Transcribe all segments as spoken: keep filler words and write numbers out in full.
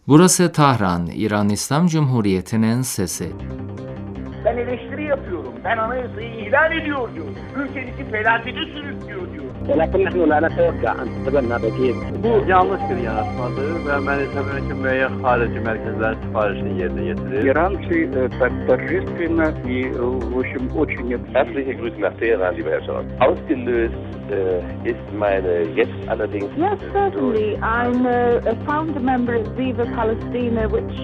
Burası Tahran, İran İslam Cumhuriyeti'nin sesi. Ben eleştiri yapıyorum. Ben anayasayı ihlal ediyor diyor. Ülkenizi felakete sürüklüyor diyor. ولكن نحن لا نتوقع أن تتبنى بكير. Bu yanlış bir yanıltmadır ve Amerika Cumhuriyeti harici merkezler siparişini yerine getirir. Иранцы так торжественно и, в общем, очень... Herzliche Grüße nach Teheran, lieber Herr Scholz. Ausgelöst äh, ist meine jetzt allerdings... Yes, certainly. I'm a, a founder member of Viva Palestina, which...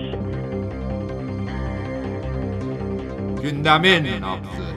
Gündemin nabzı.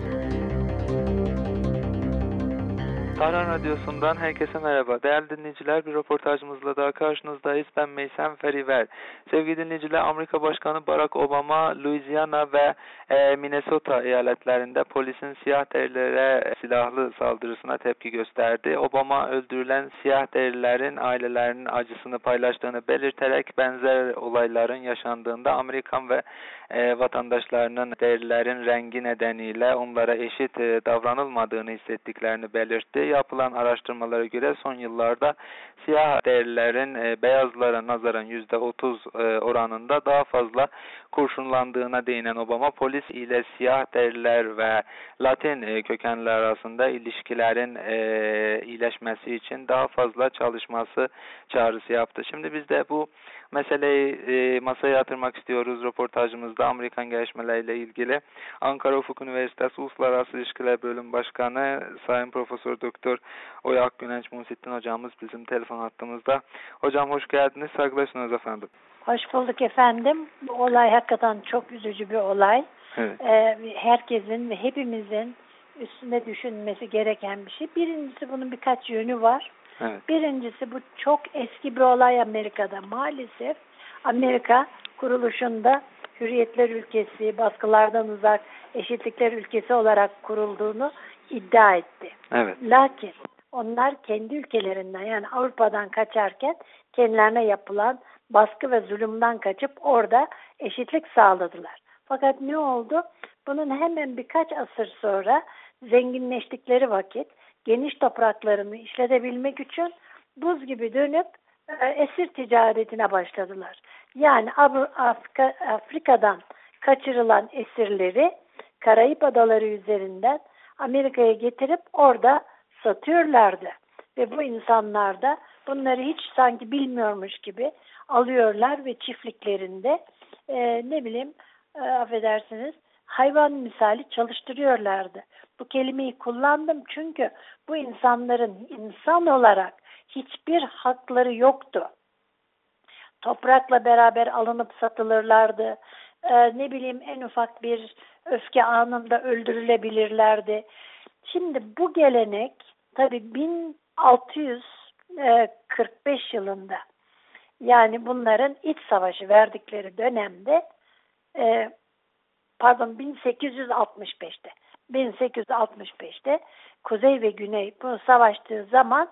Tahran Radyosu'ndan herkese merhaba. Değerli dinleyiciler, bir röportajımızla daha karşınızdayız. Ben Meysem Feriver. Sevgili dinleyiciler, Amerika Başkanı Barack Obama, Louisiana ve e, Minnesota eyaletlerinde polisin siyah derilere silahlı saldırısına tepki gösterdi. Obama, öldürülen siyah derilerin ailelerinin acısını paylaştığını belirterek benzer olayların yaşandığında Amerikan ve e, vatandaşlarının derilerin rengi nedeniyle onlara eşit e, davranılmadığını hissettiklerini belirtti. Yapılan araştırmalara göre son yıllarda siyah derilerin e, beyazlara nazaran yüzde otuz e, oranında daha fazla kurşunlandığına değinen Obama, polis ile siyah deriler ve Latin e, kökenler arasında ilişkilerin e, iyileşmesi için daha fazla çalışması çağrısı yaptı. Şimdi biz de bu meseleyi e, masaya yatırmak istiyoruz röportajımızda Amerikan gelişmeleriyle ilgili. Ankara Ufuk Üniversitesi Uluslararası İlişkiler Bölüm Başkanı Sayın Profesör Doktor Oya Akgünenç Muhsittin hocamız bizim telefon hattımızda. Hocam hoş geldiniz, saygılar sunuyoruz efendim. Hoş bulduk efendim. Bu olay hakikaten çok üzücü bir olay. Evet. Ee, herkesin ve hepimizin üstüne düşünmesi gereken bir şey. Birincisi bunun birkaç yönü var. Evet. Birincisi bu çok eski bir olay Amerika'da. Maalesef Amerika kuruluşunda hürriyetler ülkesi, baskılardan uzak, eşitlikler ülkesi olarak kurulduğunu iddia etti. Evet. Lakin onlar kendi ülkelerinden yani Avrupa'dan kaçarken kendilerine yapılan baskı ve zulümden kaçıp orada eşitlik sağladılar. Fakat ne oldu? Bunun hemen birkaç asır sonra zenginleştikleri vakit geniş topraklarını işletebilmek için buz gibi dönüp e, esir ticaretine başladılar. Yani Afrika, Afrika'dan kaçırılan esirleri Karayip Adaları üzerinden Amerika'ya getirip orada satıyorlardı. Ve bu insanlar da bunları hiç sanki bilmiyormuş gibi alıyorlar ve çiftliklerinde e, ne bileyim e, affedersiniz hayvan misali çalıştırıyorlardı. Bu kelimeyi kullandım çünkü bu insanların insan olarak hiçbir hakları yoktu. Toprakla beraber alınıp satılırlardı. Ee, ne bileyim en ufak bir öfke anında öldürülebilirlerdi. Şimdi bu gelenek tabii bin altı yüz kırk beş yılında yani bunların iç savaşı verdikleri dönemde e, pardon bin sekiz yüz altmış beşte bin sekiz yüz altmış beşte Kuzey ve Güney bu savaştığı zaman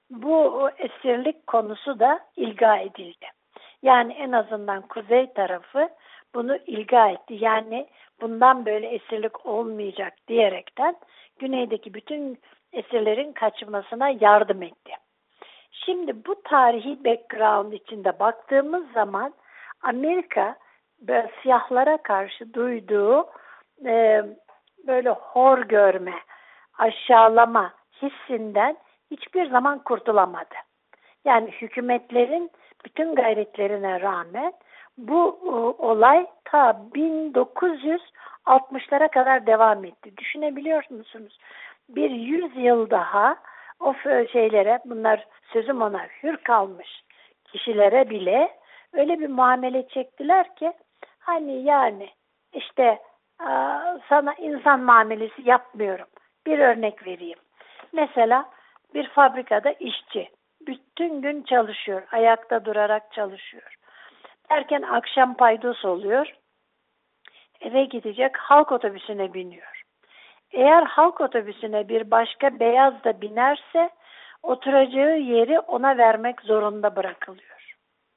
bu esirlik konusu da ilga edildi. Yani en azından Kuzey tarafı bunu ilga etti. Yani bundan böyle esirlik olmayacak diyerekten Güney'deki bütün esirlerin kaçmasına yardım etti. Şimdi bu tarihi background içinde baktığımız zaman Amerika böyle siyahlara karşı duyduğu e, böyle hor görme, aşağılama hissinden hiçbir zaman kurtulamadı. Yani hükümetlerin bütün gayretlerine rağmen bu e, olay ta bin dokuz yüz altmışlara kadar devam etti. Düşünebiliyor musunuz? Bir yüz yıl daha o şeylere, bunlar sözüm ona hür kalmış kişilere bile öyle bir muamele çektiler ki hani yani işte sana insan muamelesi yapmıyorum. Bir örnek vereyim. Mesela bir fabrikada işçi bütün gün çalışıyor. Ayakta durarak çalışıyor. Derken akşam paydos oluyor. Eve gidecek, halk otobüsüne biniyor. Eğer halk otobüsüne bir başka beyaz da binerse oturacağı yeri ona vermek zorunda bırakılıyor.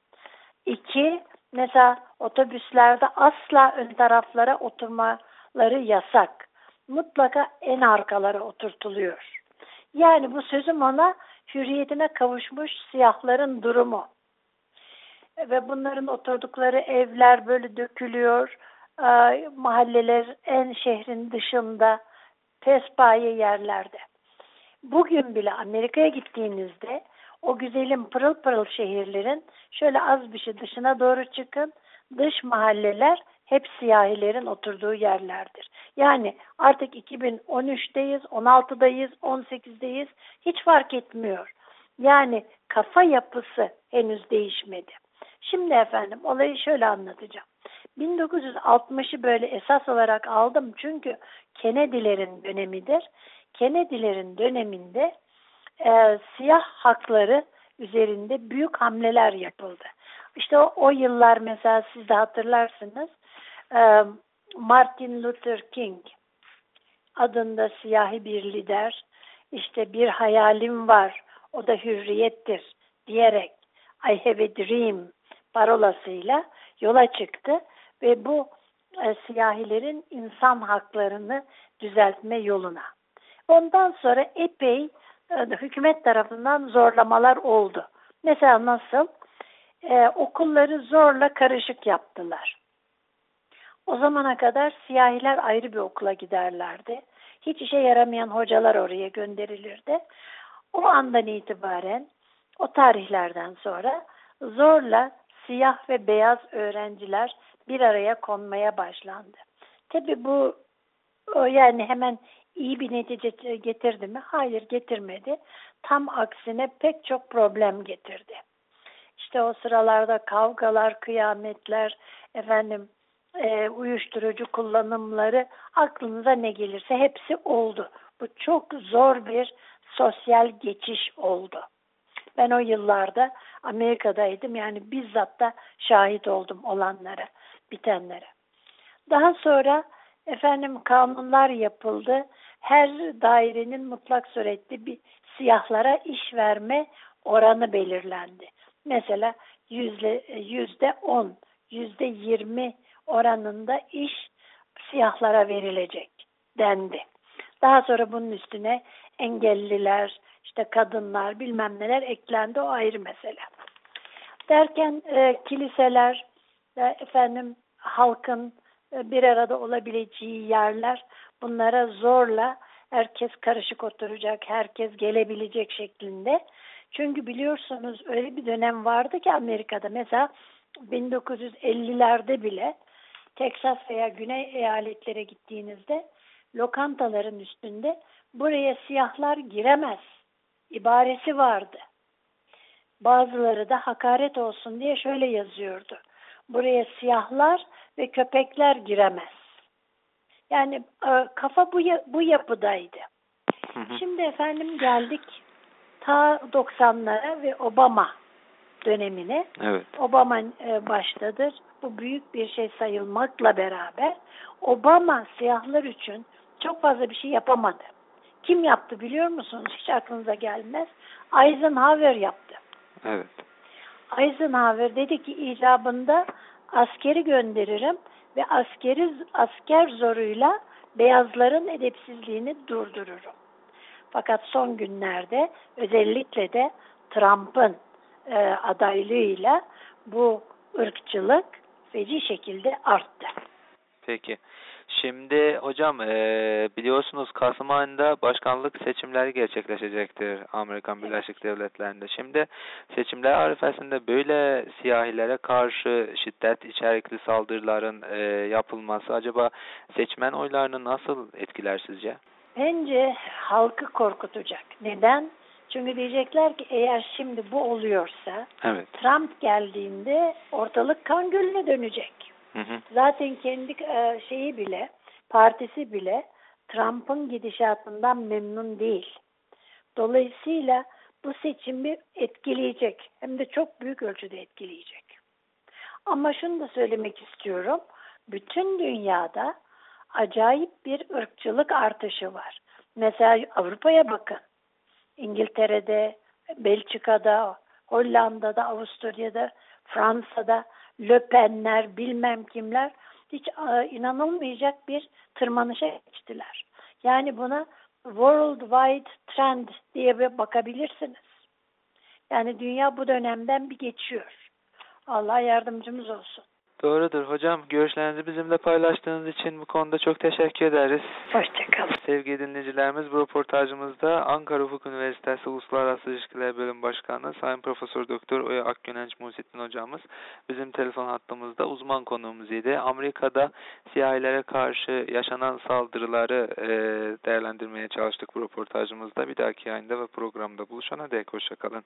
İki, mesela otobüslerde asla ön taraflara oturmaları yasak. Mutlaka en arkalara oturtuluyor. Yani bu sözüm ona hürriyetine kavuşmuş siyahların durumu. ve bunların oturdukları evler böyle dökülüyor. Ee, mahalleler en şehrin dışında, pespaye yerlerde. Bugün bile Amerika'ya gittiğinizde o güzelim pırıl pırıl şehirlerin şöyle az bir şey dışına doğru çıkın. Dış mahalleler hep siyahilerin oturduğu yerlerdir. Yani artık iki bin on üçteyiz, on altıdayız, on sekizdeyiz. Hiç fark etmiyor. Yani kafa yapısı henüz değişmedi. Şimdi efendim olayı şöyle anlatacağım. bin dokuz yüz altmışı böyle esas olarak aldım çünkü Kennedy'lerin dönemidir. Kennedy'lerin döneminde e, siyah hakları üzerinde büyük hamleler yapıldı. İşte o, o yıllar mesela siz de hatırlarsınız. E, Martin Luther King adında siyahi bir lider, işte bir hayalim var, o da hürriyettir diyerek I have a dream parolasıyla yola çıktı ve bu e, siyahilerin insan haklarını düzeltme yoluna. Ondan sonra epey e, hükümet tarafından zorlamalar oldu. Mesela nasıl? E, okulları zorla karışık yaptılar. O zamana kadar siyahiler ayrı bir okula giderlerdi. Hiç işe yaramayan hocalar oraya gönderilirdi. O andan itibaren, o tarihlerden sonra zorla siyah ve beyaz öğrenciler bir araya konmaya başlandı. Tabii bu yani hemen iyi bir netice getirdi mi? Hayır, getirmedi. Tam aksine pek çok problem getirdi. İşte o sıralarda kavgalar, kıyametler, efendim e, uyuşturucu kullanımları, aklınıza ne gelirse hepsi oldu. Bu çok zor bir sosyal geçiş oldu. Ben o yıllarda Amerika'daydım. Yani bizzat da şahit oldum olanlara, bitenlere. Daha sonra efendim kanunlar yapıldı. Her dairenin mutlak surette bir siyahlara iş verme oranı belirlendi. Mesela yüzde, yüzde on, yüzde yirmi oranında iş siyahlara verilecek dendi. Daha sonra bunun üstüne engelliler, işte kadınlar, bilmem neler eklendi, o ayrı mesele. Derken e, kiliseler, e, efendim halkın e, bir arada olabileceği yerler, bunlara zorla herkes karışık oturacak, herkes gelebilecek şeklinde. Çünkü biliyorsunuz öyle bir dönem vardı ki Amerika'da mesela bin dokuz yüz ellilerde bile Teksas veya Güney eyaletlere gittiğinizde lokantaların üstünde buraya siyahlar giremez ibaresi vardı. Bazıları da hakaret olsun diye şöyle yazıyordu. Buraya siyahlar ve köpekler giremez. Yani e, kafa bu, bu yapıdaydı. Hı hı. Şimdi efendim geldik ta doksanlara ve Obama dönemine. Evet. Obama e, başladı. Bu büyük bir şey sayılmakla beraber Obama siyahlar için çok fazla bir şey yapamadı. Kim yaptı biliyor musunuz? Hiç aklınıza gelmez. Eisenhower yaptı. Evet. Eisenhower dedi ki icabında askeri gönderirim ve askeri asker zoruyla beyazların edepsizliğini durdururum. Fakat son günlerde özellikle de Trump'ın e, adaylığıyla bu ırkçılık feci şekilde arttı. Peki. Şimdi hocam e, biliyorsunuz Kasım ayında başkanlık seçimleri gerçekleşecektir Amerika Birleşik Devletleri'nde. Şimdi seçimler arifesinde böyle siyahilere karşı şiddet içerikli saldırıların e, yapılması acaba seçmen oylarını nasıl etkiler sizce? Bence halkı korkutacak. Neden? Çünkü diyecekler ki eğer şimdi bu oluyorsa evet. Trump geldiğinde ortalık kan gölüne dönecek. Hı hı. Zaten kendi e, şeyi bile, partisi bile Trump'ın gidişatından memnun değil. Dolayısıyla bu seçimi etkileyecek. Hem de çok büyük ölçüde etkileyecek. Ama şunu da söylemek istiyorum. Bütün dünyada acayip bir ırkçılık artışı var. Mesela Avrupa'ya bakın. İngiltere'de, Belçika'da, Hollanda'da, Avusturya'da, Fransa'da Le Pen'ler, bilmem kimler hiç e, inanılmayacak bir tırmanışa geçtiler. Yani buna worldwide trend diye bir bakabilirsiniz. Yani dünya bu dönemden bir geçiyor. Allah yardımcımız olsun. Doğrudur hocam. Görüşlerinizi bizimle paylaştığınız için bu konuda çok teşekkür ederiz. Hoşçakalın. Sevgili dinleyicilerimiz, bu röportajımızda Ankara Hukuk Üniversitesi Uluslararası İlişkiler Bölüm Başkanı Sayın Profesör Doktor Oya Akgönenç Muhittin hocamız bizim telefon hattımızda uzman konuğumuz idi. Amerika'da siyahilere karşı yaşanan saldırıları e, değerlendirmeye çalıştık bu röportajımızda. Bir dahaki yayında ve programda buluşana dek hoşçakalın.